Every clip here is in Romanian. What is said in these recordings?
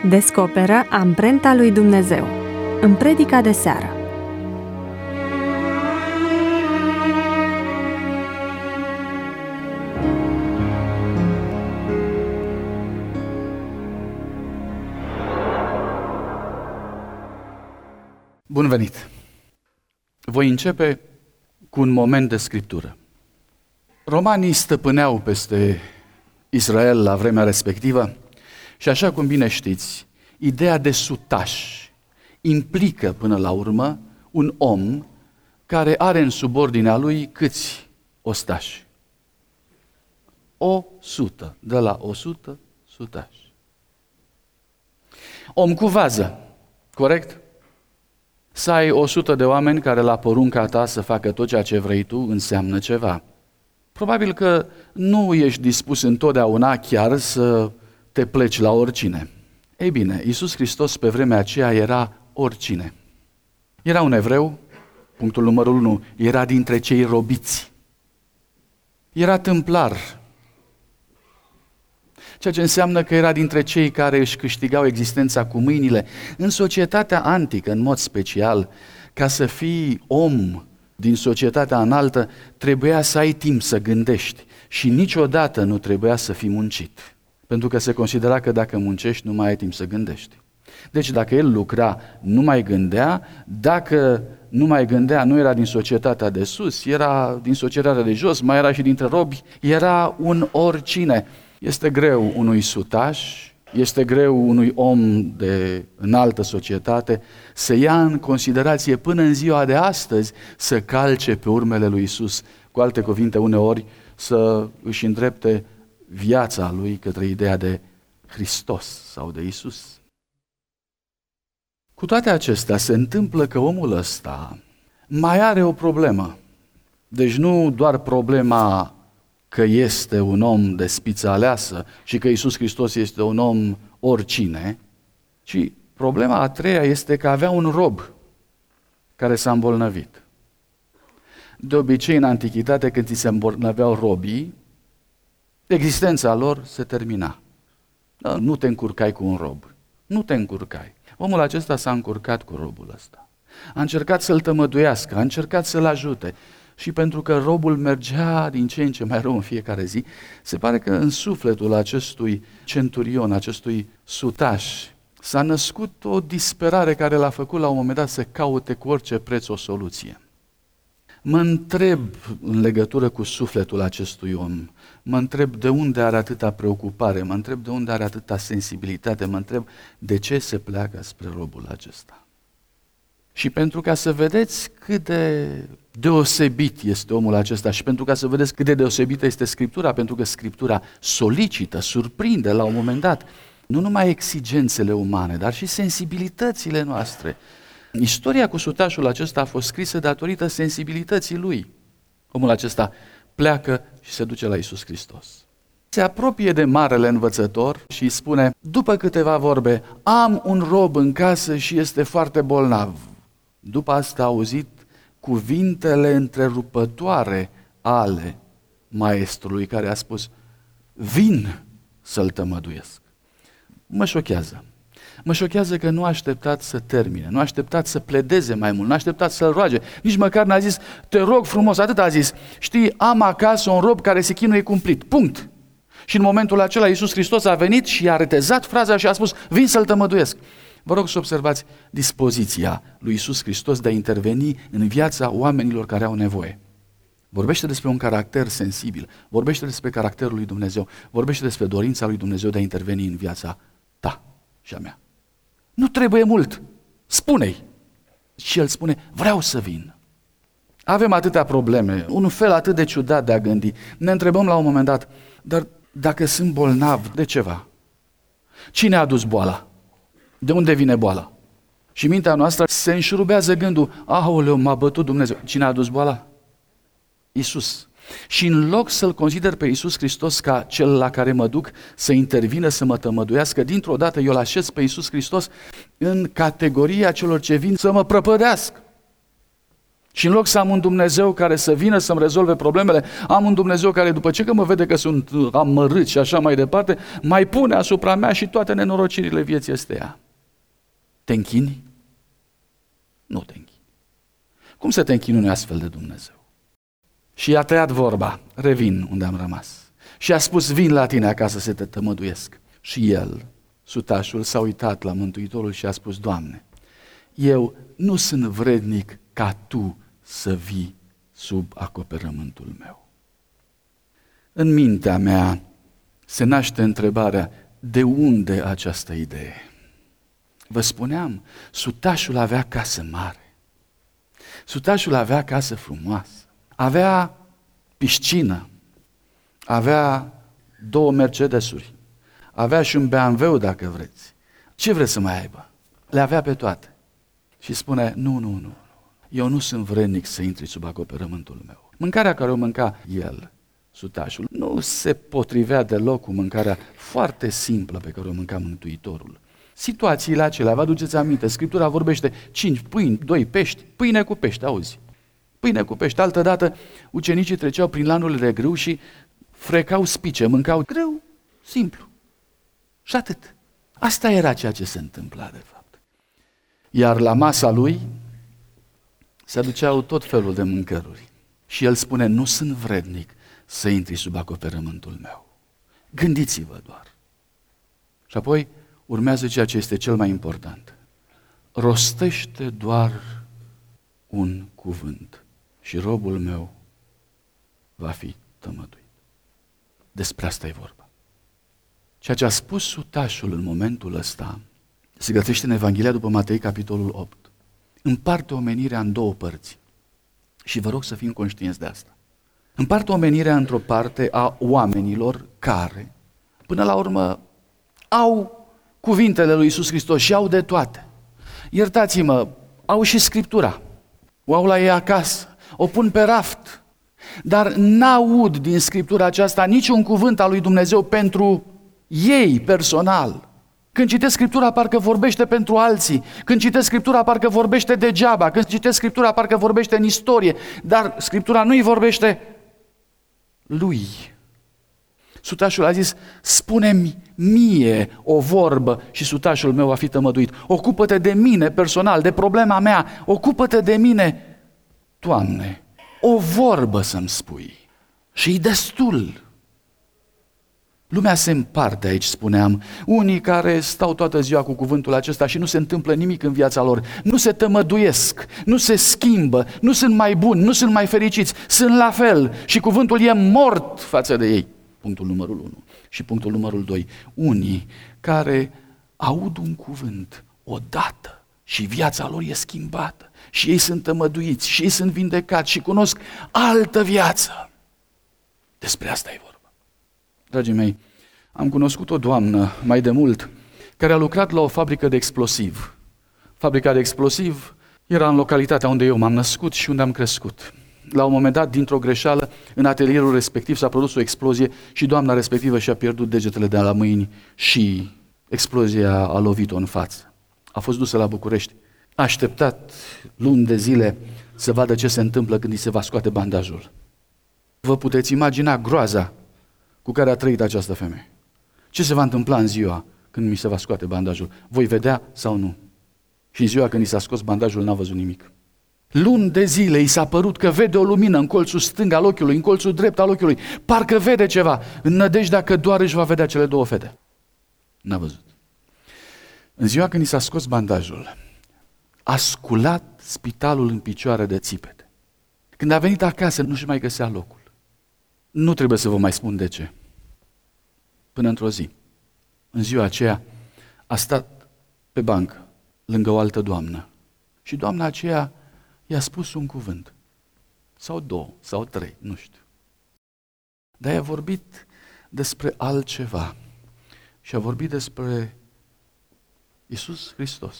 Descoperă amprenta lui Dumnezeu în predica de seară. Bun venit! Voi începe cu un moment de scriptură. Romanii stăpâneau peste Israel la vremea respectivă și așa cum bine știți, ideea de sutaș implică până la urmă un om care are în subordinea lui câți ostași? 100, de la 100 sutași. Om cu vază, corect? Să ai 100 de oameni care la porunca ta să facă tot ceea ce vrei tu înseamnă ceva. Probabil că nu ești dispus întotdeauna chiar să te pleci la oricine. Ei bine, Iisus Hristos pe vremea aceea era oricine. Era un evreu, punctul numărul 1, era dintre cei robiți. Era tâmplar, ceea ce înseamnă că era dintre cei care își câștigau existența cu mâinile. În societatea antică, în mod special, ca să fii om din societatea înaltă, trebuia să ai timp să gândești și niciodată nu trebuia să fii muncit. Pentru că se considera că dacă muncești, nu mai ai timp să gândești. Deci dacă el lucra, nu mai gândea, dacă nu mai gândea, nu era din societatea de sus, era din societatea de jos, mai era și dintre robi, era un oricine. Este greu unui sutaș, este greu unui om de înaltă societate să ia în considerație până în ziua de astăzi să calce pe urmele lui Iisus. Cu alte cuvinte, uneori să își îndrepte viața lui către ideea de Hristos sau de Iisus. Cu toate acestea se întâmplă că omul ăsta mai are o problemă. Deci nu doar problema că este un om de spiță aleasă și că Iisus Hristos este un om oricine, ci problema a treia este că avea un rob care s-a îmbolnăvit. De obicei, în antichitate, când ți se îmbolnăveau robii, existența lor se termina. Nu te încurcai cu un rob. Nu te încurcai. Omul acesta s-a încurcat cu robul ăsta. A încercat să-l tămăduiască, a încercat să-l ajute. Și pentru că robul mergea din ce în ce mai rău în fiecare zi, se pare că în sufletul acestui centurion, acestui sutaș, s-a născut o disperare care l-a făcut la un moment dat să caute cu orice preț o soluție. Mă întreb în legătură cu sufletul acestui om, mă întreb de unde are atâta preocupare, mă întreb de unde are atâta sensibilitate, mă întreb de ce se pleacă spre robul acesta. Și pentru ca să vedeți cât de deosebit este omul acesta și pentru ca să vedeți cât de deosebită este Scriptura, pentru că Scriptura solicită, surprinde la un moment dat, nu numai exigențele umane, dar și sensibilitățile noastre. Istoria cu sutașul acesta a fost scrisă datorită sensibilității lui. Omul acesta pleacă și se duce la Iisus Hristos. Se apropie de marele învățător și îi spune, după câteva vorbe, am un rob în casă și este foarte bolnav. După asta a auzit cuvintele întrerupătoare ale maestrului care a spus, vin să-l tămăduiesc. Mă șochează. Mă șochează că nu a așteptat să termine, nu a așteptat să pledeze mai mult, nu a așteptat să-l roage, nici măcar n-a zis, te rog frumos, atât a zis, știi, am acasă un rob care se chinuie cumplit, punct. Și în momentul acela Iisus Hristos a venit și a retezat fraza și a spus, vin să-l tămăduiesc. Vă rog să observați dispoziția lui Iisus Hristos de a interveni în viața oamenilor care au nevoie. Vorbește despre un caracter sensibil, vorbește despre caracterul lui Dumnezeu, vorbește despre dorința lui Dumnezeu de a interveni în viața ta și a mea. Nu trebuie mult, spune-i. Și el spune, vreau să vin. Avem atâtea probleme, un fel atât de ciudat de a gândi. Ne întrebăm la un moment dat, dar dacă sunt bolnav de ceva, cine a adus boala? De unde vine boala? Și mintea noastră se înșurubează gândul, aoleu, m-a bătut Dumnezeu. Cine a adus boala? Iisus. Și în loc să-L consider pe Iisus Hristos ca cel la care mă duc să intervină, să mă tămăduiască, dintr-o dată eu îl așez pe Iisus Hristos în categoria celor ce vin să mă prăpădească. Și în loc să am un Dumnezeu care să vină să-mi rezolve problemele, am un Dumnezeu care după ce că mă vede că sunt amărât și așa mai departe, mai pune asupra mea și toate nenorocirile vieții astea. Te închini? Nu te închini. Cum să te închini unui astfel de Dumnezeu? Și i-a tăiat vorba, revin unde am rămas. Și a spus, vin la tine acasă să te tămăduiesc. Și el, sutașul, s-a uitat la Mântuitorul și a spus, Doamne, eu nu sunt vrednic ca Tu să vii sub acoperământul meu. În mintea mea se naște întrebarea, de unde această idee? Vă spuneam, sutașul avea casă mare, sutașul avea casă frumoasă, avea piscină, avea 2 Mercedesuri, avea și un BMW dacă vreți. Ce vreți să mai aibă? Le avea pe toate. Și spune, nu, eu nu sunt vrednic să intri sub acoperământul meu. Mâncarea care o mânca el, sutașul, nu se potrivea deloc cu mâncarea foarte simplă pe care o mânca Mântuitorul. Situațiile acelea, vă aduceți aminte, Scriptura vorbește 5 pâini, 2 pești, pâine cu pește, auzi? Pâine cu pește. Altădată ucenicii treceau prin lanurile de grâu și frecau spice, mâncau grâu, simplu. Și atât. Asta era ceea ce se întâmpla de fapt. Iar la masa lui se aduceau tot felul de mâncăruri. Și el spune, nu sunt vrednic să intri sub acoperământul meu. Gândiți-vă doar. Și apoi urmează ceea ce este cel mai important. Rostește doar un cuvânt și robul meu va fi tămăduit. Despre asta e vorba. Ceea ce a spus sutașul în momentul ăsta se găsește în Evanghelia după Matei, capitolul 8. Împarte omenirea în 2 părți. Și vă rog să fim conștienți de asta. Împarte omenirea într-o parte a oamenilor care, până la urmă, au cuvintele lui Iisus Hristos și au de toate. Iertați-mă, au și Scriptura. O au la ei acasă, o pun pe raft, dar n-aud din Scriptura aceasta niciun cuvânt al lui Dumnezeu pentru ei personal. Când citesc Scriptura, parcă vorbește pentru alții. Când citesc Scriptura, parcă vorbește degeaba. Când citesc Scriptura, parcă vorbește în istorie. Dar Scriptura nu-i vorbește lui. Sutașul a zis, spune-mi mie o vorbă și sutașul meu va fi tămăduit. Ocupă-te de mine personal, de problema mea. Ocupă-te de mine, Doamne, o vorbă să-mi spui. Și-i destul. Lumea se împarte aici, spuneam, unii care stau toată ziua cu cuvântul acesta și nu se întâmplă nimic în viața lor, nu se tămăduiesc, nu se schimbă, nu sunt mai buni, nu sunt mai fericiți, sunt la fel și cuvântul e mort față de ei. Punctul numărul 1. Și punctul numărul 2. Unii care aud un cuvânt odată și viața lor e schimbată și ei sunt tămăduiți și ei sunt vindecați și cunosc altă viață. Despre asta e vorba. Dragii mei, am cunoscut o doamnă mai de mult care a lucrat la o fabrică de explosiv. Fabrica de explosiv era în localitatea unde eu m-am născut și unde am crescut. La un moment dat, dintr-o greșeală, în atelierul respectiv s-a produs o explozie și doamna respectivă și-a pierdut degetele de la mâini și explozia a lovit-o în față. A fost dusă la București. A așteptat luni de zile să vadă ce se întâmplă când îi se va scoate bandajul. Vă puteți imagina groaza cu care a trăit această femeie. Ce se va întâmpla în ziua când mi se va scoate bandajul? Voi vedea sau nu? Și în ziua când i s-a scos bandajul n-a văzut nimic. Luni de zile i s-a părut că vede o lumină în colțul stâng al ochiului, în colțul drept al ochiului. Parcă vede ceva, în nădejdea că doar își va vedea cele 2 fete. N-a văzut. În ziua când i s-a scos bandajul, a sculat spitalul în picioare de țipete. Când a venit acasă, nu-și mai găsea locul. Nu trebuie să vă mai spun de ce. Până într-o zi, în ziua aceea, a stat pe bancă, lângă o altă doamnă. Și doamna aceea i-a spus un cuvânt. Sau 2, sau 3, nu știu. Dar i-a vorbit despre altceva. Și a vorbit despre Iisus Hristos.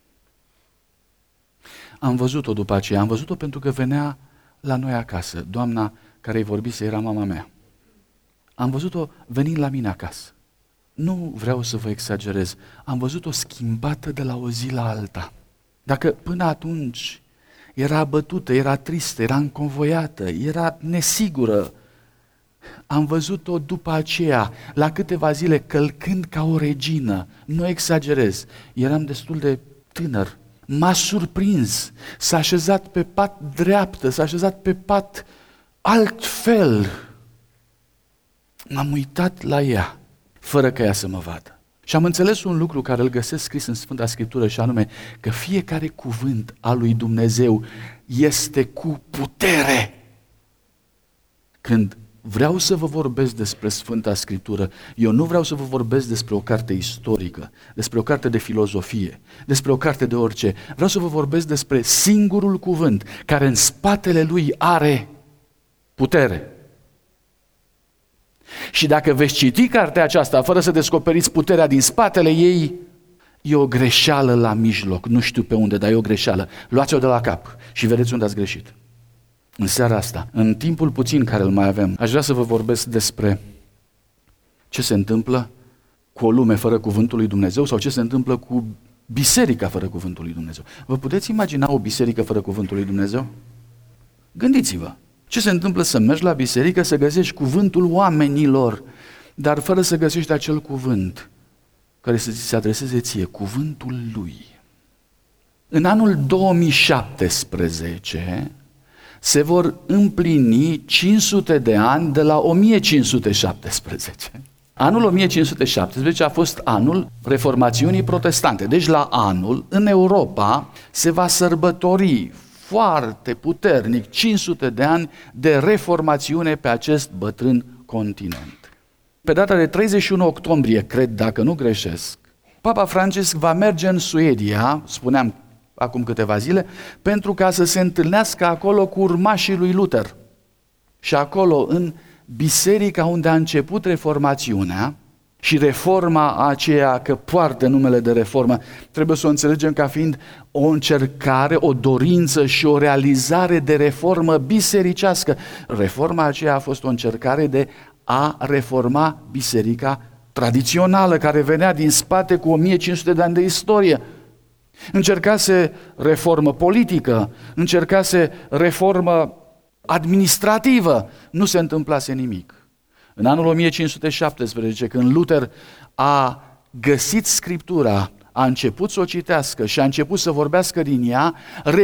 Am văzut-o după aceea, am văzut-o pentru că venea la noi acasă. Doamna care îi vorbise era mama mea. Am văzut-o venind la mine acasă. Nu vreau să vă exagerez, am văzut-o schimbată de la o zi la alta. Dacă până atunci era abătută, era tristă, era înconvoiată, era nesigură. Am văzut-o după aceea, la câteva zile, călcând ca o regină. Nu exagerez, eram destul de tânăr. M-a surprins, s-a așezat pe pat dreaptă, s-a așezat pe pat altfel. M-am uitat la ea, fără ca ea să mă vadă. Și am înțeles un lucru care îl găsesc scris în Sfânta Scriptură, și anume că fiecare cuvânt al lui Dumnezeu este cu putere. Când vreau să vă vorbesc despre Sfânta Scriptură, eu nu vreau să vă vorbesc despre o carte istorică, despre o carte de filozofie, despre o carte de orice. Vreau să vă vorbesc despre singurul cuvânt care în spatele lui are putere. Și dacă veți citi cartea aceasta fără să descoperiți puterea din spatele ei, e o greșeală la mijloc, nu știu pe unde, dar e o greșeală. Luați-o de la cap și vedeți unde ați greșit. În seara asta, în timpul puțin care îl mai avem, aș vrea să vă vorbesc despre ce se întâmplă cu o lume fără cuvântul lui Dumnezeu sau ce se întâmplă cu biserica fără cuvântul lui Dumnezeu. Vă puteți imagina o biserică fără cuvântul lui Dumnezeu? Gândiți-vă. Ce se întâmplă să mergi la biserică, să găsești cuvântul oamenilor, dar fără să găsești acel cuvânt care să ți se adreseze ție, cuvântul lui. În anul 2017 se vor împlini 500 de ani de la 1517. Anul 1517 a fost anul Reformațiunii Protestante. Deci la anul, în Europa, se va sărbători foarte puternic 500 de ani de reformațiune pe acest bătrân continent. Pe data de 31 octombrie, cred, dacă nu greșesc, Papa Francisc va merge în Suedia, spuneam acum câteva zile, pentru ca să se întâlnească acolo cu urmașii lui Luther. Și acolo, în biserica unde a început reformațiunea, și reforma aceea că poartă numele de reformă, trebuie să o înțelegem ca fiind o încercare, o dorință și o realizare de reformă bisericească. Reforma aceea a fost o încercare de a reforma biserica tradițională, care venea din spate cu 1500 de ani de istorie. Încercase reformă politică, încercase reformă administrativă, nu se întâmplase nimic. În anul 1517, când Luther a găsit Scriptura, a început să o citească și a început să vorbească din ea,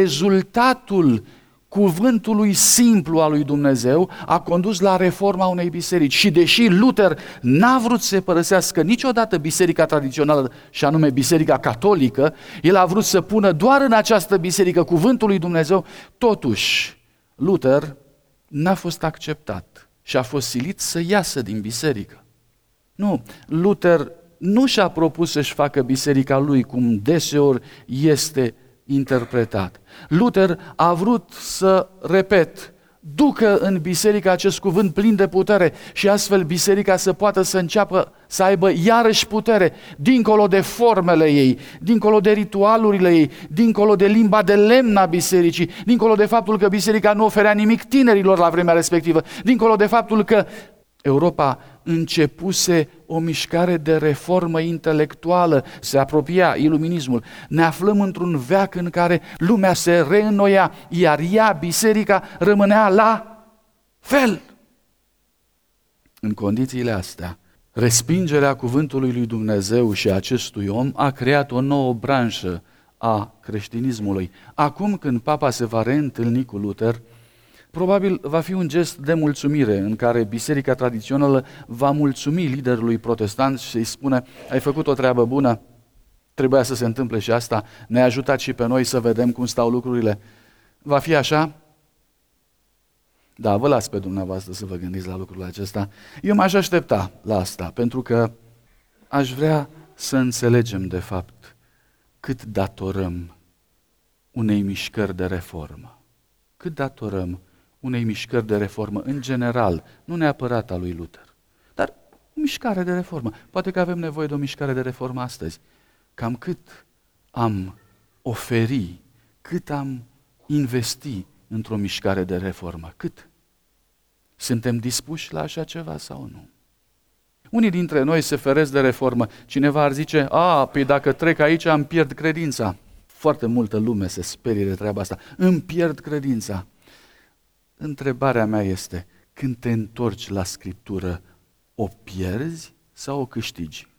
rezultatul cuvântului simplu al lui Dumnezeu a condus la reforma unei biserici. Și deși Luther n-a vrut să părăsească niciodată biserica tradițională, și anume biserica catolică, el a vrut să pună doar în această biserică cuvântul lui Dumnezeu, totuși Luther n-a fost acceptat și a fost silit să iasă din biserică. Nu, Luther nu și-a propus să-și facă biserica lui, cum deseori este interpretat. Luther a vrut să, repet, ducă în biserică acest cuvânt plin de putere și astfel biserica să poată să înceapă să aibă iarăși putere, dincolo de formele ei, dincolo de ritualurile ei, dincolo de limba de lemn a bisericii, dincolo de faptul că biserica nu oferea nimic tinerilor la vremea respectivă, dincolo de faptul că Europa începuse o mișcare de reformă intelectuală, se apropia iluminismul. Ne aflăm într-un veac în care lumea se reînnoia, iar ea, biserica, rămânea la fel. În condițiile astea, respingerea cuvântului lui Dumnezeu și a acestui om a creat o nouă branșă a creștinismului. Acum când papa se va reîntâlni cu Luther, probabil va fi un gest de mulțumire în care biserica tradițională va mulțumi liderului protestant și îi spune: ai făcut o treabă bună, trebuia să se întâmple și asta, ne-ai ajutat și pe noi să vedem cum stau lucrurile. Va fi așa? Da, vă las pe dumneavoastră să vă gândiți la lucrul acesta. Eu m-aș aștepta la asta, pentru că aș vrea să înțelegem de fapt cât datorăm unei mișcări de reformă. Cât datorăm unei mișcări de reformă în general, nu neapărat a lui Luther, dar o mișcare de reformă. Poate că avem nevoie de o mișcare de reformă astăzi. Cam cât am oferi, cât am investi într-o mișcare de reformă? Cât? Suntem dispuși la așa ceva sau nu? Unii dintre noi se feresc de reformă. Cineva ar zice: păi dacă trec aici îmi pierd credința. Foarte multă lume se sperie de treaba asta. Îmi pierd credința. Întrebarea mea este, când te întorci la Scriptură, o pierzi sau o câștigi?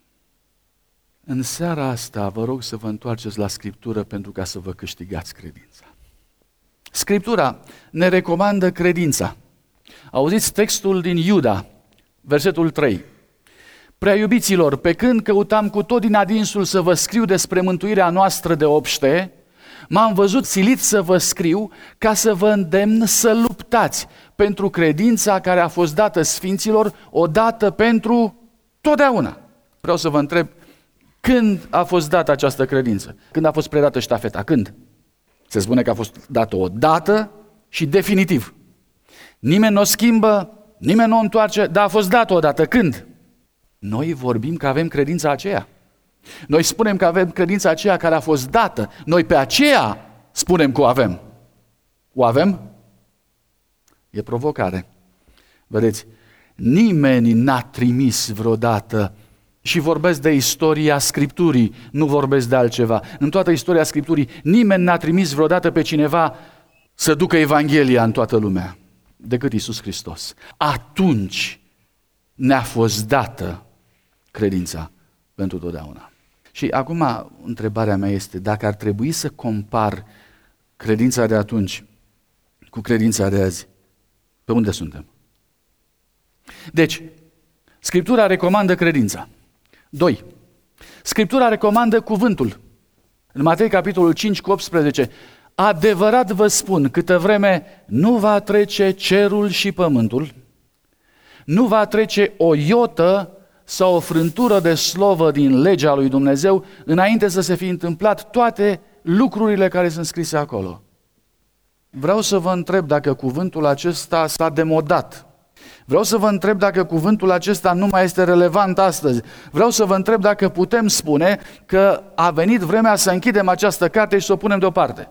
În seara asta vă rog să vă întoarceți la Scriptură pentru ca să vă câștigați credința. Scriptura ne recomandă credința. Auziți textul din Iuda, versetul 3. Prea iubiților, pe când căutam cu tot din adinsul să vă scriu despre mântuirea noastră de obște, m-am văzut silit să vă scriu ca să vă îndemn să luptați pentru credința care a fost dată sfinților odată pentru totdeauna. Vreau să vă întreb, când a fost dată această credință? Când a fost predată ștafeta? Când? Se spune că a fost dată odată și definitiv. Nimeni nu o schimbă, nimeni nu o întoarce, dar a fost dată odată. Când? Noi vorbim că avem credința aceea. Noi spunem că avem credința aceea care a fost dată. Noi pe aceea spunem că o avem. O avem? E provocare. Vedeți, nimeni n-a trimis vreodată, și vorbesc de istoria Scripturii, nu vorbesc de altceva. În toată istoria Scripturii, nimeni n-a trimis vreodată pe cineva să ducă Evanghelia în toată lumea, decât Iisus Hristos. Atunci ne-a fost dată credința pentru totdeauna. Și acum întrebarea mea este, dacă ar trebui să compar credința de atunci cu credința de azi, pe unde suntem? Deci, Scriptura recomandă credința. 2. Scriptura recomandă cuvântul. În Matei, capitolul 5, cu 18, adevărat vă spun, câtă vreme nu va trece cerul și pământul, nu va trece o iotă sau o frântură de slovă din legea lui Dumnezeu înainte să se fi întâmplat toate lucrurile care sunt scrise acolo. Vreau să vă întreb dacă cuvântul acesta s-a demodat. Vreau să vă întreb dacă cuvântul acesta nu mai este relevant astăzi. Vreau să vă întreb dacă putem spune că a venit vremea să închidem această carte și să o punem deoparte.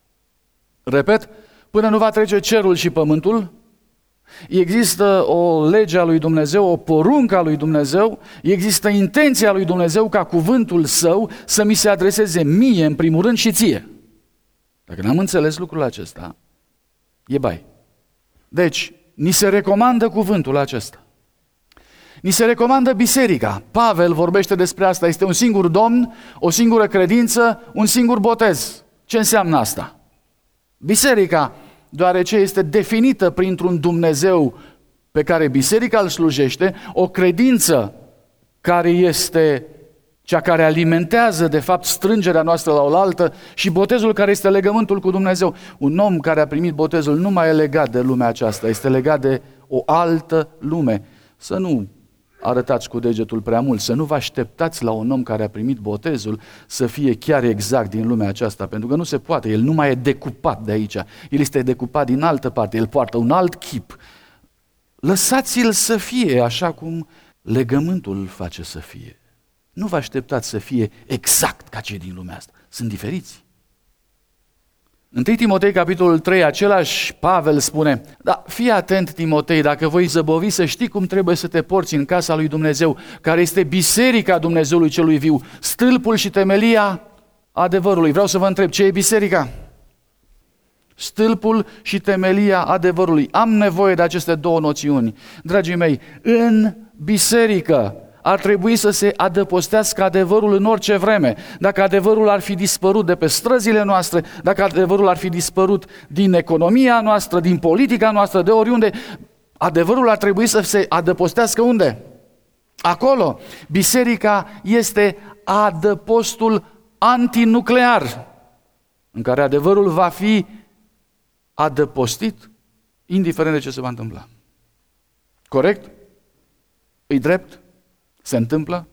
Repet, până nu va trece cerul și pământul, există o lege a lui Dumnezeu, o poruncă a lui Dumnezeu, există intenția lui Dumnezeu ca cuvântul său să mi se adreseze mie, în primul rând, și ție. Dacă n-am înțeles lucrul acesta, e bai. Deci, ni se recomandă cuvântul acesta. Ni se recomandă biserica. Pavel vorbește despre asta. Este un singur Domn, o singură credință, un singur botez. Ce înseamnă asta? Biserica, deoarece este definită printr-un Dumnezeu pe care biserica îl slujește, o credință care este cea care alimentează, de fapt, strângerea noastră la oaltă, și botezul care este legământul cu Dumnezeu. Un om care a primit botezul nu mai e legat de lumea aceasta, este legat de o altă lume. Să nu arătați cu degetul prea mult, să nu vă așteptați la un om care a primit botezul să fie chiar exact din lumea aceasta, pentru că nu se poate, el nu mai e decupat de aici, el este decupat din altă parte, el poartă un alt chip. Lăsați-l să fie așa cum legământul îl face să fie. Nu vă așteptați să fie exact ca cei din lumea asta. Sunt diferiți. 1 Timotei, capitolul 3, același Pavel spune, da, fii atent, Timotei, dacă voi zăbovi, să știi cum trebuie să te porți în casa lui Dumnezeu, care este biserica Dumnezeului celui viu, stâlpul și temelia adevărului. Vreau să vă întreb, ce e biserica? Stâlpul și temelia adevărului. Am nevoie de aceste două noțiuni. Dragii mei, în biserică ar trebui să se adăpostească adevărul în orice vreme. Dacă adevărul ar fi dispărut de pe străzile noastre, dacă adevărul ar fi dispărut din economia noastră, din politica noastră, de oriunde, adevărul ar trebui să se adăpostească unde? Acolo. Biserica este adăpostul antinuclear, în care adevărul va fi adăpostit, indiferent de ce se va întâmpla. Corect? E drept? Se întâmplă?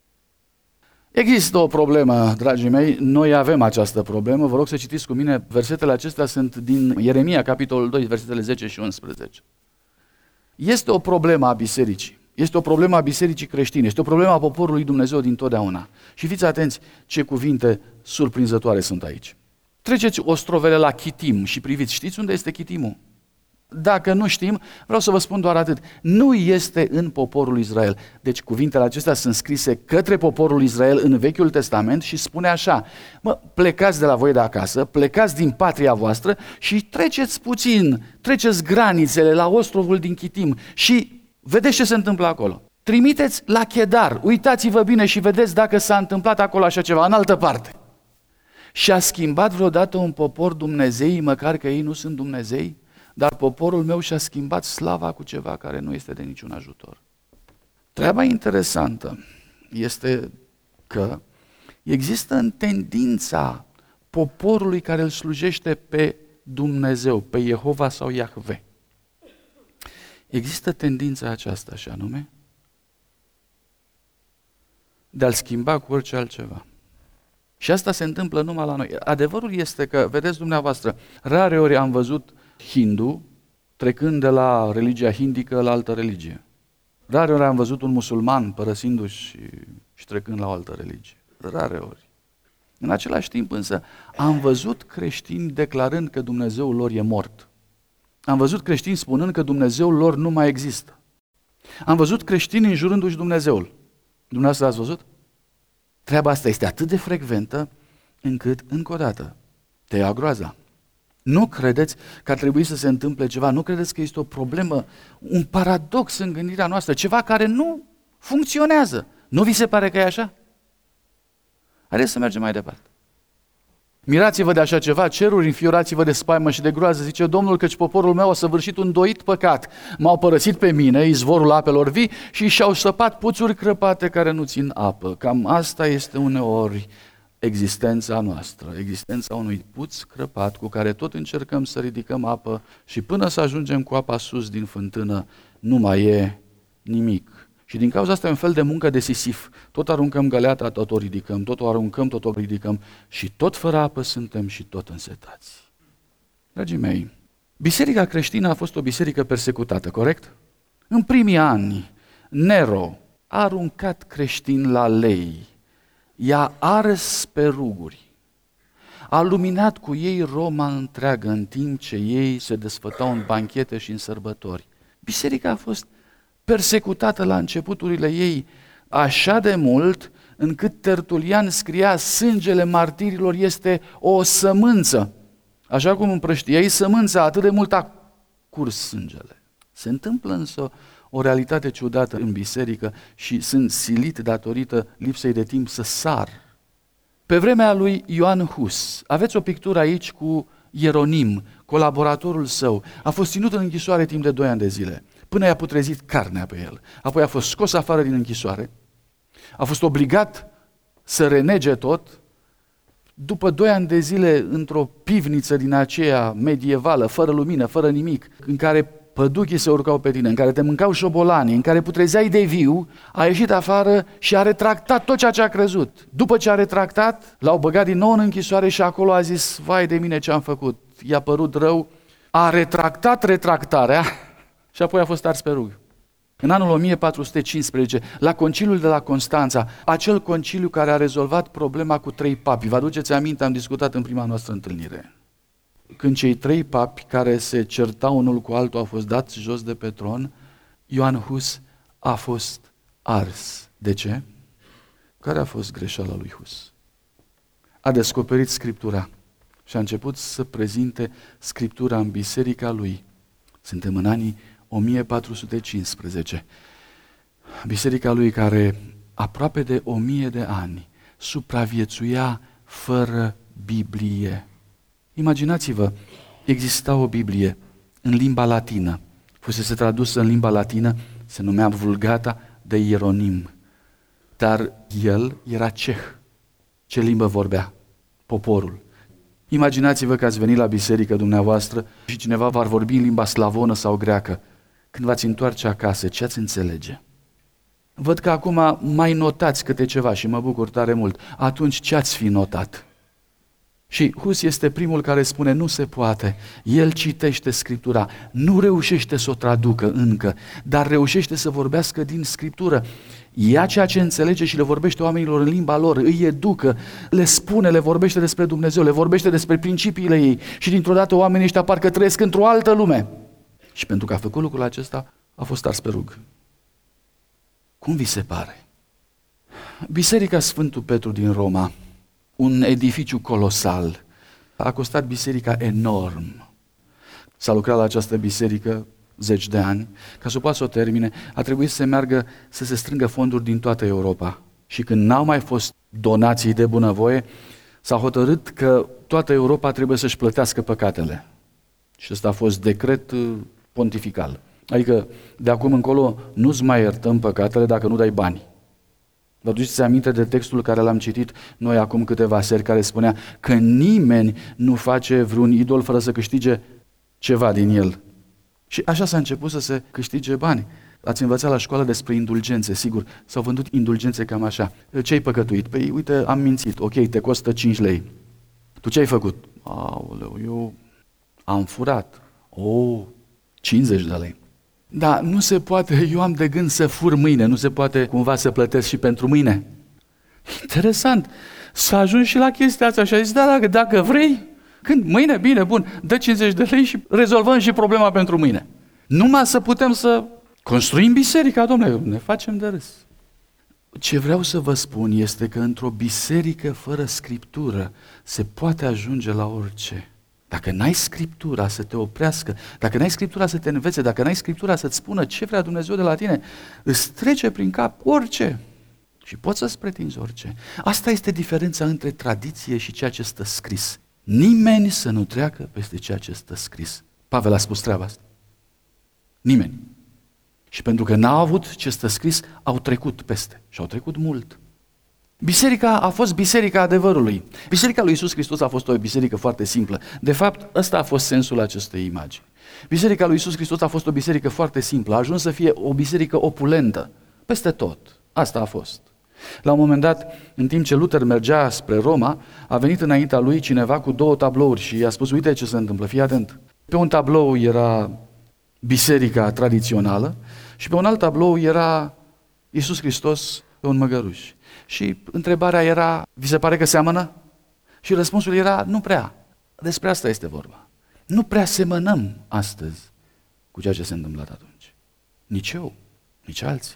Există o problemă, dragii mei, noi avem această problemă, vă rog să citiți cu mine, versetele acestea sunt din Ieremia, capitolul 2, versetele 10 și 11. Este o problemă a bisericii, este o problemă a bisericii creștine, este o problemă a poporului Dumnezeu dintotdeauna. Și fiți atenți ce cuvinte surprinzătoare sunt aici. Treceți ostrovele la Chitim și priviți, știți unde este Chitimul? Dacă nu știm, vreau să vă spun doar atât. Nu este în poporul Israel. Deci cuvintele acestea sunt scrise către poporul Israel în Vechiul Testament și spune așa: plecați de la voi de acasă, plecați din patria voastră și treceți granițele la ostrovul din Chitim și vedeți ce se întâmplă acolo. Trimiteți la Chedar, uitați-vă bine și vedeți dacă s-a întâmplat acolo așa ceva, în altă parte. Și a schimbat vreodată un popor Dumnezeii, măcar că ei nu sunt Dumnezei? Dar poporul meu și-a schimbat slava cu ceva care nu este de niciun ajutor. Treaba interesantă este că există în tendința poporului care îl slujește pe Dumnezeu, pe Jehova sau Iahve. Există tendința aceasta, și anume, de a-l schimba cu orice altceva. Și asta se întâmplă numai la noi. Adevărul este că, vedeți dumneavoastră, rare ori am văzut hindu trecând de la religia hindică la altă religie. Rare ori am văzut un musulman părăsindu-și și trecând la o altă religie. Rare ori. În același timp însă am văzut creștini declarând că Dumnezeul lor e mort. Am văzut creștini spunând că Dumnezeul lor nu mai există. Am văzut creștini înjurându-și Dumnezeul. Dumneavoastră ați văzut? Treaba asta este atât de frecventă încât, încă o dată, te ia groaza. Nu credeți că ar trebui să se întâmple ceva? Nu credeți că este o problemă, un paradox în gândirea noastră, ceva care nu funcționează? Nu vi se pare că e așa? Haideți să mergem mai departe. Mirați-vă de așa ceva, ceruri, înfiorați-vă de spaimă și de groază, zice Domnul, căci poporul meu a săvârșit un doit păcat. M-au părăsit pe mine, izvorul apelor vii, și și-au săpat puțuri crăpate care nu țin apă. Cam asta este uneori existența noastră, existența unui puț crăpat cu care tot încercăm să ridicăm apă și până să ajungem cu apa sus din fântână nu mai e nimic. Și din cauza asta e un fel de muncă de Sisif. Tot aruncăm găleata, tot o ridicăm, tot o aruncăm, tot o ridicăm și tot fără apă suntem și tot însetați. Dragii mei, biserica creștină a fost o biserică persecutată, corect? În primii ani, Nero a aruncat creștini la lei, i-a ars pe ruguri, a luminat cu ei Roma întreagă în timp ce ei se desfătau în banchete și în sărbători. Biserica a fost persecutată la începuturile ei așa de mult încât Tertulian scria: sângele martirilor este o sămânță. Așa cum împrăștiai sămânța, atât de mult a curs sângele. Se întâmplă însă o realitate ciudată în biserică și sunt silit datorită lipsei de timp să sar. Pe vremea lui Ioan Hus, aveți o pictură aici cu Ieronim, colaboratorul său. A fost ținut în închisoare timp de 2 ani de zile, până i-a putrezit carnea pe el. Apoi a fost scos afară din închisoare, a fost obligat să renege tot. După 2 ani de zile, într-o pivniță din aceea medievală, fără lumină, fără nimic, în care păduchii se urcau pe tine, în care te mâncau șobolanii, în care putrezeai de viu, a ieșit afară și a retractat tot ceea ce a crezut. După ce a retractat, l-au băgat din nou în închisoare și acolo a zis: vai de mine ce am făcut, i-a părut rău, a retractat retractarea și apoi a fost ars pe rug. În anul 1415, la conciliul de la Constanța, acel conciliu care a rezolvat problema cu 3 papi, vă aduceți aminte, am discutat în prima noastră întâlnire. Când cei 3 papi care se certau unul cu altul au fost dați jos de pe tron, Ioan Hus a fost ars. De ce? Care a fost greșeala lui Hus? A descoperit Scriptura și a început să prezinte Scriptura în biserica lui. Suntem în anii 1415. Biserica lui care aproape de 1000 de ani supraviețuia fără Biblie. Imaginați-vă, exista o Biblie în limba latină, fusese tradusă în limba latină, se numea Vulgata de Ieronim, dar el era ceh. Ce limbă vorbea? Poporul. Imaginați-vă că ați venit la biserică dumneavoastră și cineva v-ar vorbi în limba slavonă sau greacă. Când v-ați întoarce acasă, ce ați înțelege? Văd că acum mai notați câte ceva și mă bucur tare mult. Atunci ce ați fi notat? Și Hus este primul care spune: nu se poate. El citește Scriptura, nu reușește să o traducă încă, dar reușește să vorbească din Scriptură. Ia ceea ce înțelege și le vorbește oamenilor în limba lor, îi educă, le spune, le vorbește despre Dumnezeu, le vorbește despre principiile ei și dintr-o dată oamenii ăștia parcă trăiesc într-o altă lume. și pentru că a făcut lucrul acesta, a fost ars pe rug. Cum vi se pare? Biserica Sfântul Petru din Roma, un edificiu colosal, a costat biserica enorm. S-a lucrat la această biserică 10 de ani, ca să poată să o termine, a trebuit să meargă să se strângă fonduri din toată Europa. Și când n-au mai fost donații de bunăvoie, s-a hotărât că toată Europa trebuie să-și plătească păcatele. Și ăsta a fost decret pontifical. Adică, de acum încolo, nu-ți mai iertăm păcatele dacă nu dai bani. Vă aduceți aminte de textul care l-am citit noi acum câteva seri, care spunea că nimeni nu face vreun idol fără să câștige ceva din el. Și așa s-a început să se câștige bani. Ați învățat la școală despre indulgențe, sigur, s-au vândut indulgențe cam așa. Ce ai păcătuit? Păi uite, am mințit, ok, te costă 5 lei. Tu ce ai făcut? Aoleu, eu am furat. 50 de lei. Da, nu se poate, eu am de gând să fur mâine, nu se poate cumva să plătesc și pentru mâine. Interesant, s-a ajuns și la chestia asta și a zis, da, dacă vrei, când? Mâine? Bine, bun, dă 50 de lei și rezolvăm și problema pentru mâine. Numai să putem să construim biserica, domnule, ne facem de râs. Ce vreau să vă spun este că într-o biserică fără Scriptură se poate ajunge la orice. Dacă n-ai Scriptura să te oprească, dacă n-ai Scriptura să te învețe, dacă n-ai Scriptura să-ți spună ce vrea Dumnezeu de la tine, îți trece prin cap orice și poți să-ți pretinzi orice. Asta este diferența între tradiție și ceea ce stă scris. Nimeni să nu treacă peste ceea ce stă scris. Pavel a spus treaba asta. Nimeni. Și pentru că n-au avut ce stă scris, au trecut peste. Și au trecut mult. Biserica a fost biserica adevărului. Biserica lui Iisus Hristos a fost o biserică foarte simplă. De fapt, ăsta a fost sensul acestei imagini. Biserica lui Iisus Hristos a fost o biserică foarte simplă. A ajuns să fie o biserică opulentă. Peste tot. Asta a fost. La un moment dat, în timp ce Luther mergea spre Roma, a venit înaintea lui cineva cu 2 tablouri și i-a spus, uite ce se întâmplă, fii atent. Pe un tablou era biserica tradițională și pe un alt tablou era Iisus Hristos pe un măgăruș. Și întrebarea era, vi se pare că seamănă? Și răspunsul era, nu prea. Despre asta este vorba. Nu prea semănăm astăzi cu ceea ce s-a întâmplat atunci. Nici eu, nici alții.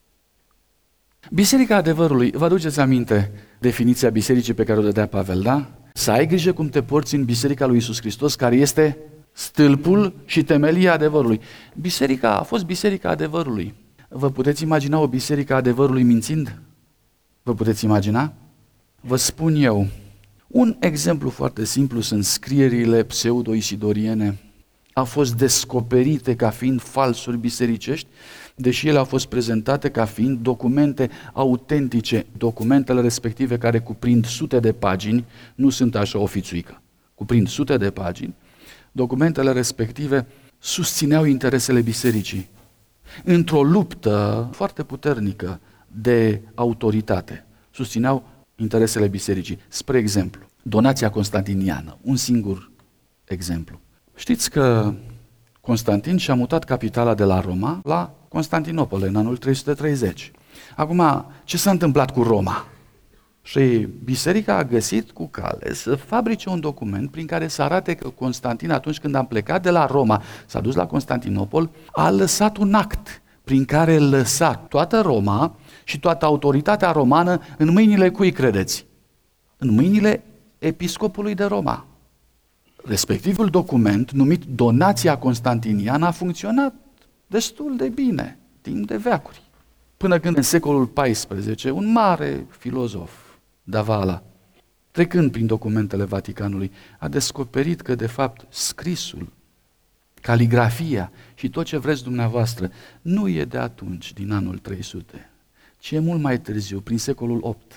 Biserica adevărului, vă aduceți aminte definiția bisericii pe care o dădea Pavel, da? Să ai grijă cum te porți în biserica lui Iisus Hristos, care este stâlpul și temelia adevărului. Biserica a fost biserica adevărului. Vă puteți imagina o biserică a adevărului mințind? Vă puteți imagina? Vă spun eu, un exemplu foarte simplu sunt scrierile pseudo-isidoriene. Au fost descoperite ca fiind falsuri bisericești, deși ele au fost prezentate ca fiind documente autentice. Documentele respective, care cuprind sute de pagini, nu sunt așa o fițuică, cuprind sute de pagini, documentele respective susțineau interesele bisericii într-o luptă foarte puternică de autoritate. Susțineau interesele bisericii. Spre exemplu, donația constantiniană, un singur exemplu. Știți că Constantin și-a mutat capitala de la Roma la Constantinopol în anul 330. Acum, ce s-a întâmplat cu Roma? Și biserica a găsit cu cale să fabrice un document prin care să arate că Constantin, atunci când a plecat de la Roma, s-a dus la Constantinopol, a lăsat un act prin care lăsa toată Roma și toată autoritatea romană în mâinile cui credeți? În mâinile episcopului de Roma. Respectivul document, numit Donația Constantiniană, a funcționat destul de bine, timp de veacuri. Până când în secolul XIV, un mare filozof, Davala, trecând prin documentele Vaticanului, a descoperit că, de fapt, scrisul, caligrafia și tot ce vreți dumneavoastră nu e de atunci, din anul 300, ci e mult mai târziu, prin secolul VIII.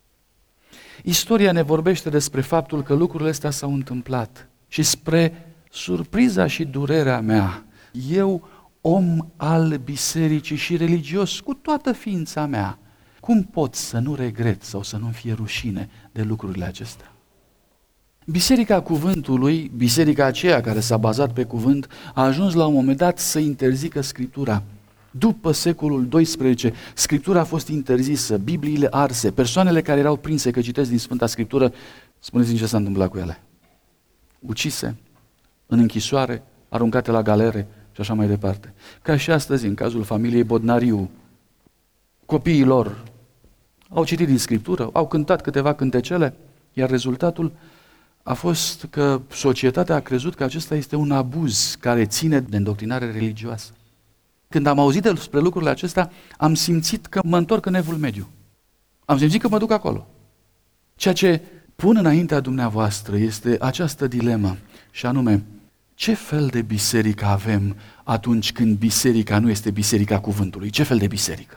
Istoria ne vorbește despre faptul că lucrurile astea s-au întâmplat și spre surpriza și durerea mea, eu, om al bisericii și religios cu toată ființa mea, cum pot să nu regret sau să nu fie rușine de lucrurile acestea? Biserica cuvântului, biserica aceea care s-a bazat pe cuvânt, a ajuns la un moment dat să interzică Scriptura. După secolul XII, Scriptura a fost interzisă, Bibliile arse, persoanele care erau prinse că citesc din Sfânta Scriptură, spuneți-mi ce s-a întâmplat cu ele. Ucise, în închisoare, aruncate la galere, și așa mai departe. Ca și astăzi, în cazul familiei Bodnariu, copiii lor au citit din Scriptură, au cântat câteva cântecele, iar rezultatul a fost că societatea a crezut că acesta este un abuz care ține de îndoctrinare religioasă. Când am auzit despre lucrurile acestea, am simțit că mă întorc în Evul Mediu. Am simțit că mă duc acolo. Ceea ce pun înaintea dumneavoastră este această dilemă, și anume, ce fel de biserică avem atunci când biserica nu este biserica cuvântului? Ce fel de biserică?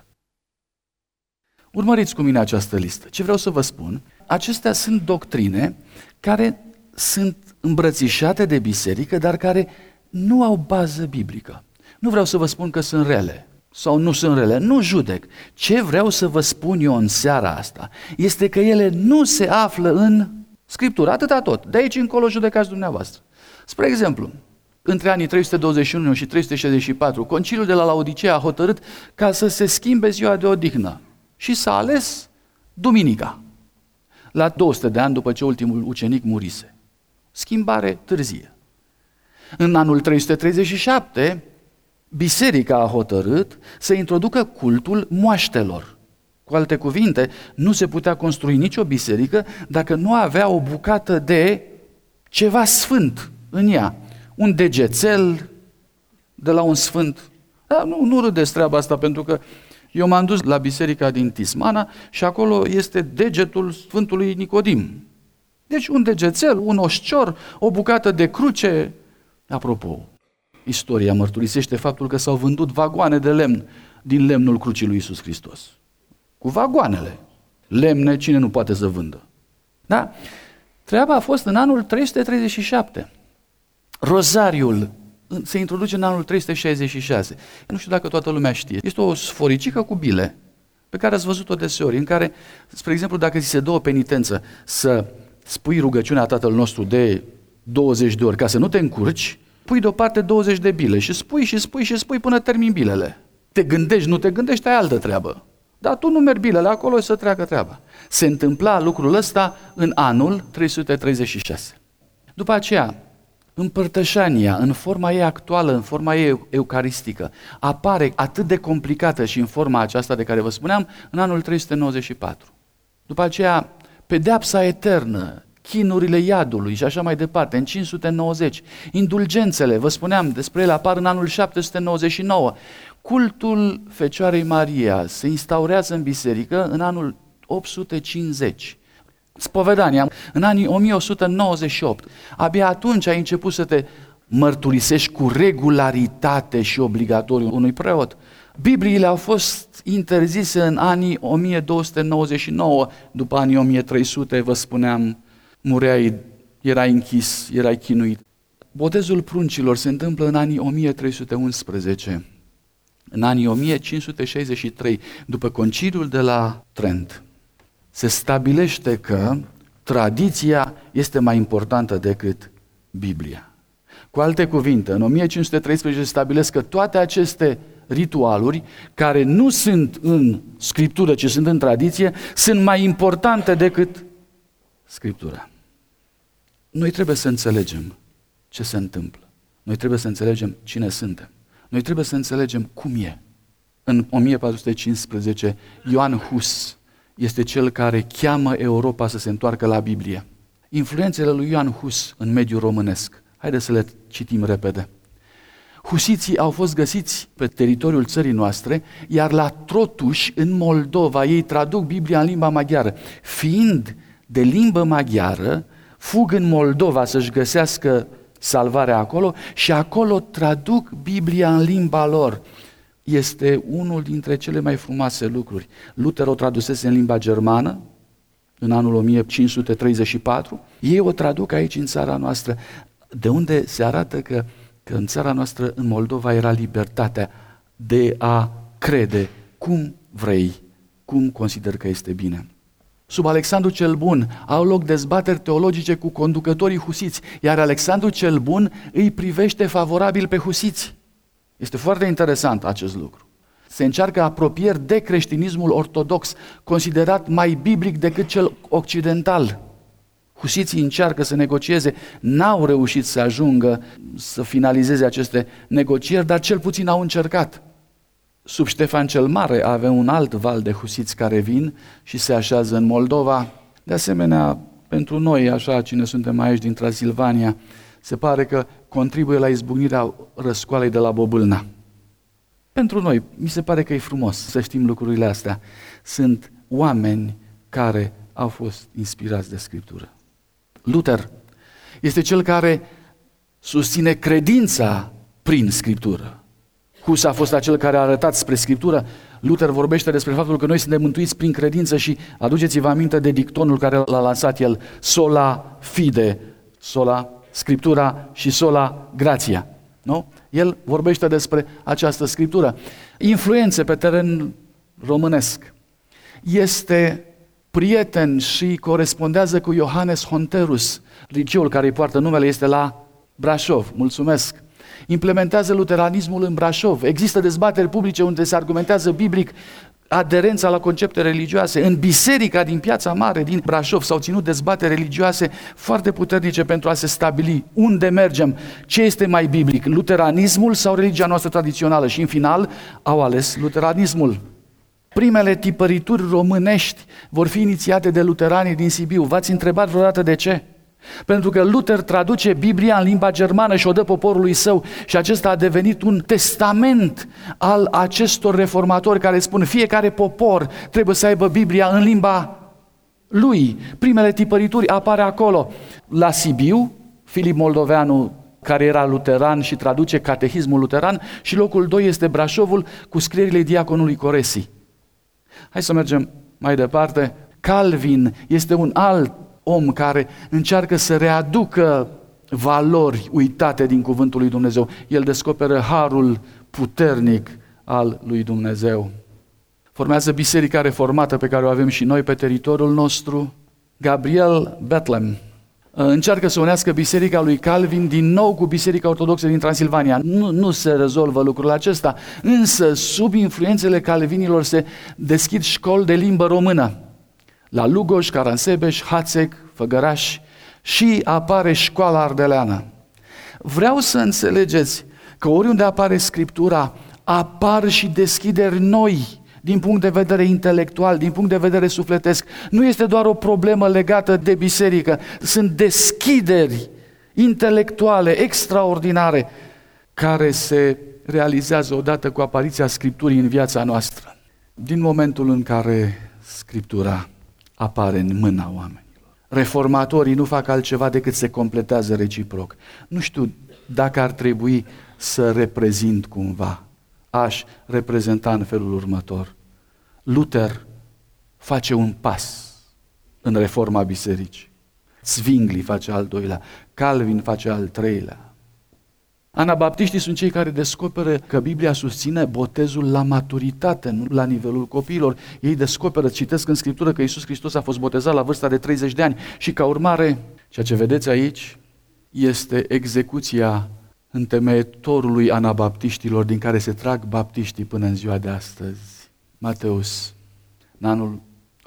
Urmăriți cu mine această listă. Ce vreau să vă spun? Acestea sunt doctrine care sunt îmbrățișate de biserică, dar care nu au bază biblică. Nu vreau să vă spun că sunt rele sau nu sunt rele, nu judec. Ce vreau să vă spun eu în seara asta este că ele nu se află în Scriptură, atâta tot. De aici încolo judecați dumneavoastră. Spre exemplu, între anii 321 și 364, Conciliul de la Laodicea a hotărât ca să se schimbe ziua de odihnă și s-a ales duminica, la 200 de ani după ce ultimul ucenic murise. Schimbare târzie. În anul 337, biserica a hotărât să introducă cultul moaștelor. Cu alte cuvinte, nu se putea construi nicio biserică dacă nu avea o bucată de ceva sfânt în ea. Un degețel de la un sfânt. Da, nu râdeți treaba asta, pentru că eu m-am dus la biserica din Tismana și acolo este degetul Sfântului Nicodim. Deci un degețel, un oșcior, o bucată de cruce. Apropo, istoria mărturisește faptul că s-au vândut vagoane de lemn din lemnul crucii lui Iisus Hristos. Cu vagoanele. Lemne, cine nu poate să vândă? Da? Treaba a fost în anul 337. Rozariul se introduce în anul 366. Nu știu dacă toată lumea știe. Este o sforicică cu bile, pe care ați văzut-o deseori, în care, spre exemplu, dacă ți se dă o penitență să spui rugăciunea Tatăl nostru de 20 de ori, ca să nu te încurci, pui deoparte 20 de bile și spui până termin bilele. Te gândești, nu te gândești, ai altă treabă. Dar tu numeri bilele acolo și să treacă treaba. Se întâmpla lucrul ăsta în anul 336. După aceea, împărtășania, în forma ei actuală, în forma ei eucaristică, apare atât de complicată și în forma aceasta de care vă spuneam, în anul 394. După aceea, pedeapsa eternă, chinurile iadului și așa mai departe, în 590. Indulgențele, vă spuneam despre ele, apar în anul 799. Cultul Fecioarei Maria se instaurează în biserică în anul 850. Spovedania, în anii 1198. Abia atunci ai început să te mărturisești cu regularitate și obligatoriu unui preot. Bibliile au fost interzise în anii 1299, după anii 1300, vă spuneam, mureai, erai închis, erai chinuit. Botezul pruncilor se întâmplă în anii 1311. În anii 1563, după conciliul de la Trent, se stabilește că tradiția este mai importantă decât Biblia. Cu alte cuvinte, în 1513 se stabilesc că toate aceste ritualuri, care nu sunt în Scriptură, ci sunt în tradiție, sunt mai importante decât Scriptura. Noi trebuie să înțelegem ce se întâmplă. Noi trebuie să înțelegem cine suntem. Noi trebuie să înțelegem cum e. În 1415, Ioan Hus este cel care cheamă Europa să se întoarcă la Biblie. Influențele lui Ioan Hus în mediul românesc. Haideți să le citim repede. Husiții au fost găsiți pe teritoriul țării noastre, iar la Trotuș, în Moldova, ei traduc Biblia în limba maghiară. Fiind de limbă maghiară, fug în Moldova să-și găsească salvarea acolo și acolo traduc Biblia în limba lor. Este unul dintre cele mai frumoase lucruri. Luther o tradusese în limba germană în anul 1534. Ei o traduc aici în țara noastră, de unde se arată că în țara noastră, în Moldova, era libertatea de a crede cum vrei, cum consider că este bine. Sub Alexandru cel Bun au loc dezbateri teologice cu conducătorii husiți, iar Alexandru cel Bun îi privește favorabil pe husiți. Este foarte interesant acest lucru. Se încearcă apropieri de creștinismul ortodox, considerat mai biblic decât cel occidental. Husiții încearcă să negocieze, n-au reușit să ajungă să finalizeze aceste negocieri, dar cel puțin au încercat. Sub Ștefan cel Mare avem un alt val de husiți care vin și se așează în Moldova. De asemenea, pentru noi, așa, cine suntem aici din Transilvania, se pare că contribuie la izbucnirea răscoalei de la Bobâlna. Pentru noi, mi se pare că e frumos să știm lucrurile astea. Sunt oameni care au fost inspirați de Scriptură. Luther este cel care susține credința prin Scriptură. Hus a fost acel care a arătat spre Scriptură. Luther vorbește despre faptul că noi suntem mântuiți prin credință și aduceți-vă aminte de dictonul care l-a lansat el, sola fide, sola Scriptura și sola gratia. Nu? El vorbește despre această Scriptură. Influențe pe teren românesc. Este prieten și corespondează cu Iohannes Honterus. Liceul care îi poartă numele este la Brașov. Mulțumesc! Implementează luteranismul în Brașov. Există dezbateri publice unde se argumentează biblic aderența la concepte religioase. În biserica din Piața Mare din Brașov s-au ținut dezbateri religioase foarte puternice pentru a se stabili unde mergem, ce este mai biblic, luteranismul sau religia noastră tradițională, și în final au ales luteranismul. Primele tipărituri românești vor fi inițiate de luteranii din Sibiu. V-ați întrebat vreodată de ce? Pentru că Luther traduce Biblia în limba germană și o dă poporului său și acesta a devenit un testament al acestor reformatori care spun fiecare popor trebuie să aibă Biblia în limba lui. Primele tipărituri apare acolo. La Sibiu, Filip Moldoveanu, care era luteran și traduce catehismul luteran, și locul 2 este Brașovul cu scrierile diaconului Coresi. Hai să mergem mai departe. Calvin este un alt om care încearcă să readucă valori uitate din cuvântul lui Dumnezeu. El descoperă harul puternic al lui Dumnezeu. Formează biserica reformată pe care o avem și noi pe teritoriul nostru. Gabriel Bethlen încearcă să unească biserica lui Calvin din nou cu biserica ortodoxă din Transilvania. Nu se rezolvă lucrul acesta, însă sub influențele calvinilor se deschid școli de limbă română. La Lugoș, Caransebeș, Hațec, Făgăraș și apare școala ardeleană. Vreau să înțelegeți că oriunde apare Scriptura, apar și deschideri noi din punct de vedere intelectual, din punct de vedere sufletesc. Nu este doar o problemă legată de biserică, sunt deschideri intelectuale extraordinare care se realizează odată cu apariția Scripturii în viața noastră. Din momentul în care Scriptura apare în mâna oamenilor. Reformatorii nu fac altceva decât se completează reciproc. Nu știu dacă ar trebui să reprezint cumva. Aș reprezenta în felul următor. Luther face un pas în reforma bisericii. Zwingli face al doilea. Calvin face al treilea. Anabaptiștii sunt cei care descoperă că Biblia susține botezul la maturitate, nu la nivelul copiilor. Ei descoperă, citesc în Scriptură că Iisus Hristos a fost botezat la vârsta de 30 de ani și ca urmare, ceea ce vedeți aici este execuția întemeietorului anabaptiștilor din care se trag baptiștii până în ziua de astăzi. Mateus, în anul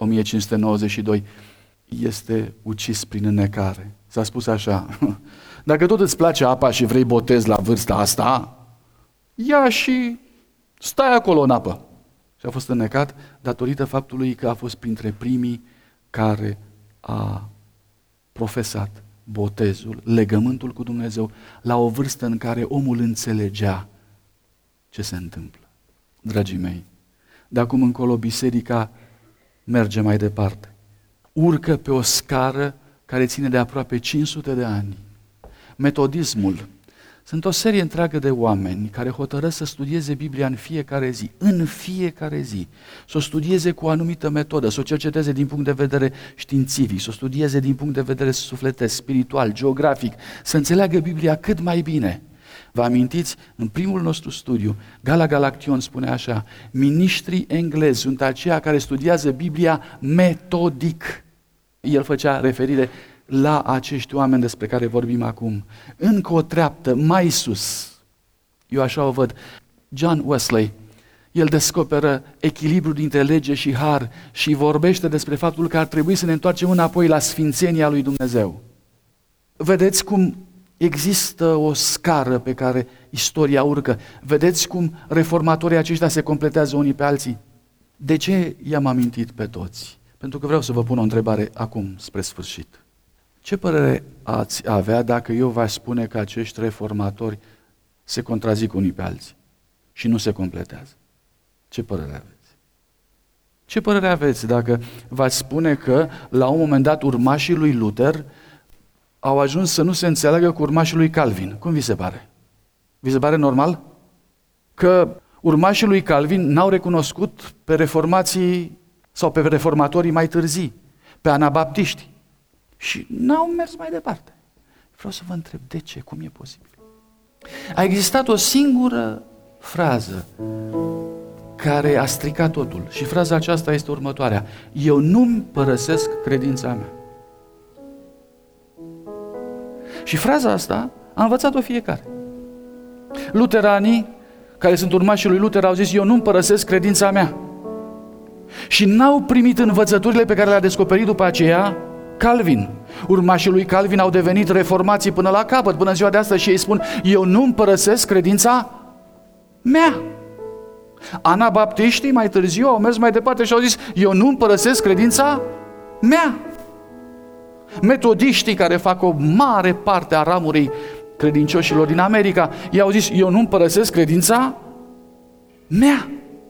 1592, este ucis prin înnecare. S-a spus așa: dacă tot îți place apa și vrei botez la vârsta asta, ia și stai acolo în apă. Și a fost înnecat datorită faptului că a fost printre primii care a profesat botezul, legământul cu Dumnezeu, la o vârstă în care omul înțelegea ce se întâmplă. Dragii mei, de acum încolo biserica merge mai departe. Urcă pe o scară care ține de aproape 500 de ani. Metodismul. Sunt o serie întreagă de oameni care hotărăsc să studieze Biblia în fiecare zi, să o studieze cu o anumită metodă, să o cerceteze din punct de vedere științific, să o studieze din punct de vedere sufletesc, spiritual, geografic, să înțeleagă Biblia cât mai bine. Vă amintiți, în primul nostru studiu, Gala Galaction spune așa: miniștrii englezi sunt aceia care studiază Biblia metodic. El făcea referire la acești oameni despre care vorbim acum. Încă o treaptă mai sus, eu așa o văd. John Wesley El descoperă echilibrul dintre lege și har și vorbește despre faptul că ar trebui să ne întoarcem înapoi la sfințenia lui Dumnezeu. Vedeți cum există o scară pe care istoria urcă. Vedeți cum reformatorii aceștia se completează unii pe alții. De ce i-am amintit pe toți? Pentru că vreau să vă pun o întrebare acum, spre sfârșit. Ce părere ați avea dacă eu v-aș spune că acești reformatori se contrazic unii pe alții și nu se completează? Ce părere aveți? Ce părere aveți dacă v-aș spune că la un moment dat urmașii lui Luther au ajuns să nu se înțeleagă cu urmașii lui Calvin? Cum vi se pare? Vi se pare normal? Că urmașii lui Calvin n-au recunoscut pe reformații sau pe reformatorii mai târzii, pe anabaptiști, și n-au mers mai departe. Vreau să vă întreb, de ce? Cum e posibil? A existat o singură frază care a stricat totul și fraza aceasta este următoarea: eu nu-mi părăsesc credința mea. Și fraza asta a învățat-o fiecare. Luteranii, care sunt urmașii lui Luther, au zis: eu nu-mi părăsesc credința mea. Și n-au primit învățăturile pe care le-a descoperit după aceea Calvin. Urmașii lui Calvin au devenit reformații până la capăt, până în ziua de astăzi, și ei spun: eu nu-mi părăsesc credința mea. Anabaptiștii mai târziu au mers mai departe și au zis: eu nu-mi părăsesc credința mea. Metodiștii, care fac o mare parte a ramurii credincioșilor din America, i-au zis: eu nu-mi părăsesc credința mea.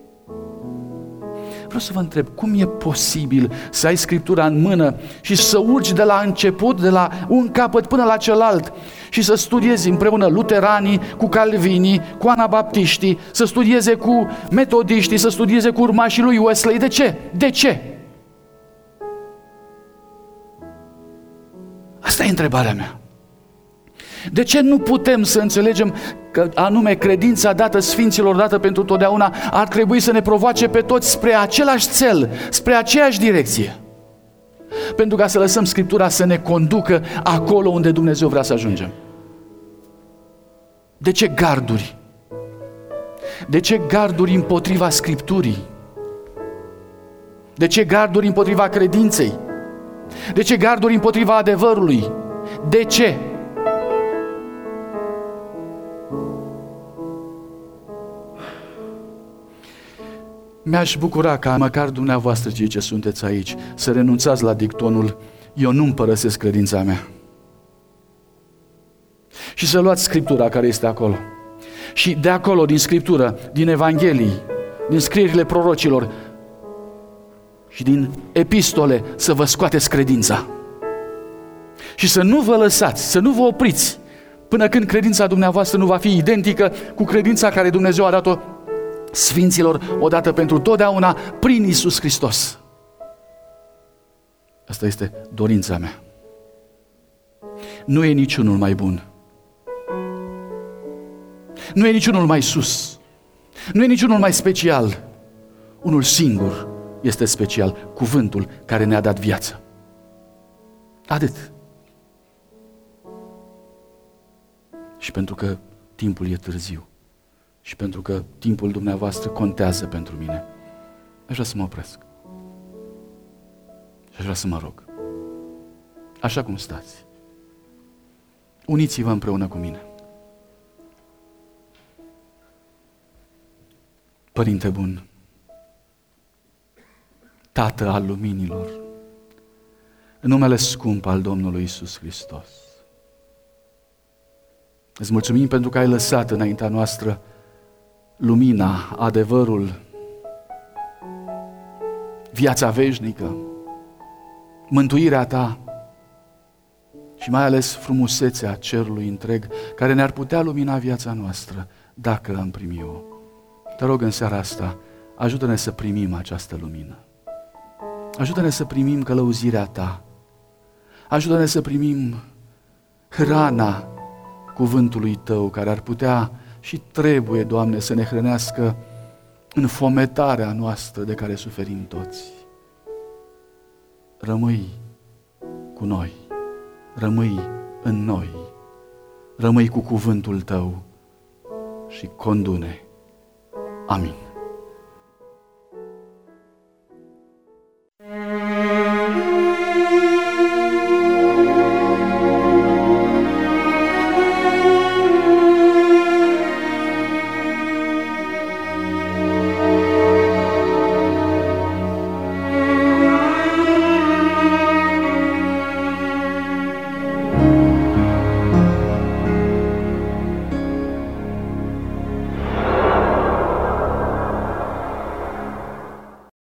Vreau să vă întreb, cum e posibil să ai Scriptura în mână și să urci de la început, de la un capăt până la celălalt, și să studiezi împreună luteranii cu calvinii, cu anabaptiștii, să studieze cu metodiștii, să studieze cu urmașii lui Wesley? De ce? De ce? Asta e întrebarea mea. De ce nu putem să înțelegem că anume credința dată sfinților, dată pentru totdeauna, ar trebui să ne provoace pe toți spre același cel, spre aceeași direcție? Pentru ca să lăsăm Scriptura să ne conducă acolo unde Dumnezeu vrea să ajungem. De ce garduri? De ce garduri împotriva Scripturii? De ce garduri împotriva credinței? De ce garduri împotriva adevărului? De ce? Mi-aș bucura ca măcar dumneavoastră, cei ce sunteți aici, să renunțați la dictonul eu nu-mi părăsesc credința mea și să luați Scriptura care este acolo. Și de acolo, din Scriptură, din Evanghelii, din scrierile prorocilor și din epistole, să vă scoateți credința. Și să nu vă lăsați, să nu vă opriți până când credința dumneavoastră nu va fi identică cu credința care Dumnezeu a dat-o sfinților odată pentru totdeauna prin Iisus Hristos. Asta este dorința mea. Nu e niciunul mai bun. Nu e niciunul mai sus. Nu e niciunul mai special. Unul singur este special, cuvântul care ne-a dat viață. Atât. Și pentru că timpul e târziu și pentru că timpul dumneavoastră contează pentru mine, aș vrea să mă opresc. Și aș vrea să mă rog. Așa cum stați, uniți-vă împreună cu mine. Părinte bun, Tată al luminilor, în numele scump al Domnului Iisus Hristos, îți mulțumim pentru că ai lăsat înaintea noastră lumina, adevărul, viața veșnică, mântuirea ta și mai ales frumusețea cerului întreg, care ne-ar putea lumina viața noastră dacă am primi-o. Te rog în seara asta, ajută-ne să primim această lumină. Ajută-ne să primim călăuzirea ta. Ajută-ne să primim hrana cuvântului tău, care ar putea și trebuie, Doamne, să ne hrănească în fometarea noastră de care suferim toți. Rămâi cu noi, rămâi în noi, rămâi cu cuvântul tău și condu-ne. Amin.